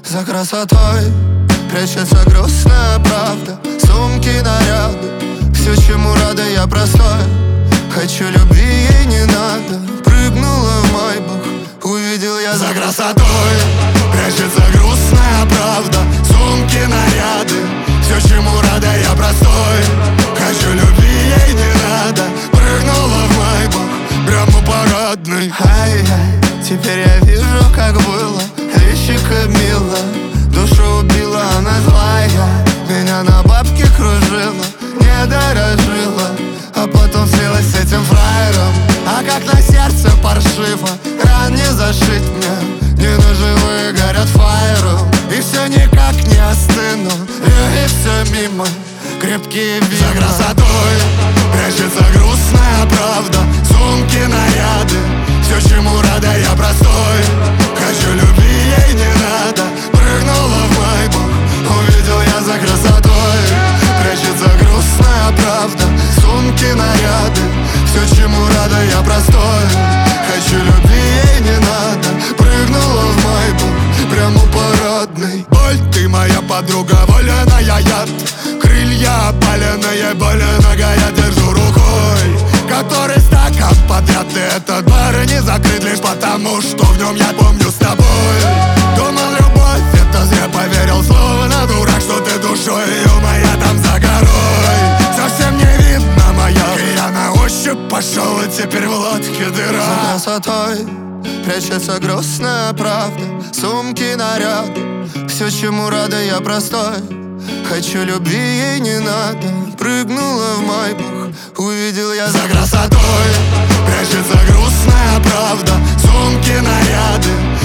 За красотой прячется грустная правда. Сумки, наряды, все, чему рада я простой. Хочу любви, ей не надо. Прыгнула в майбах, увидел я. За красотой прячется грустная правда. Сумки, наряды, все, чему рада я простой. Хочу любви, ей не надо. Прыгнула в майбах, прямо парадный. Ай-яй, теперь я вижу, как было. Личико мило, душу убила, она злая. Меня на бабке кружила, не дорожила, а потом слилась с этим фраером. А как на сердце паршиво, ран не зашить мне. Не ножевые горят фаером, и все никак не остыну. И все мимо, крепкие вина. За красотой прячется грустная правда. Сумки, наряды, все, чему рада я простой. Хочу любви, ей не надо. Прыгнула в майбах, увидел я. За красотой прячется грустная правда. Сумки, наряды, все, чему рада я простой. Хочу любви, ей не надо. Прыгнула в майбах, прямо парадный. Боль, ты моя подруга, воляная яд. Крылья опаленные, боли нога я держу рукой. Который стакан подряд, и этот бар не закрыт лишь потому, что в нем я помню с тобой. Думал, любовь, это зря поверил, словно дурак, что ты душой, ее моя там за горой. Совсем не видно моя, и я на ощупь пошел, и теперь в лодке дыра. За красотой прячется грустная правда. Сумки, наряды, все, чему рада я простой. Хочу любви, ей не надо. Прыгнула в майбах, увидел я. За красотой прячется грустная правда. Сумки, наряды,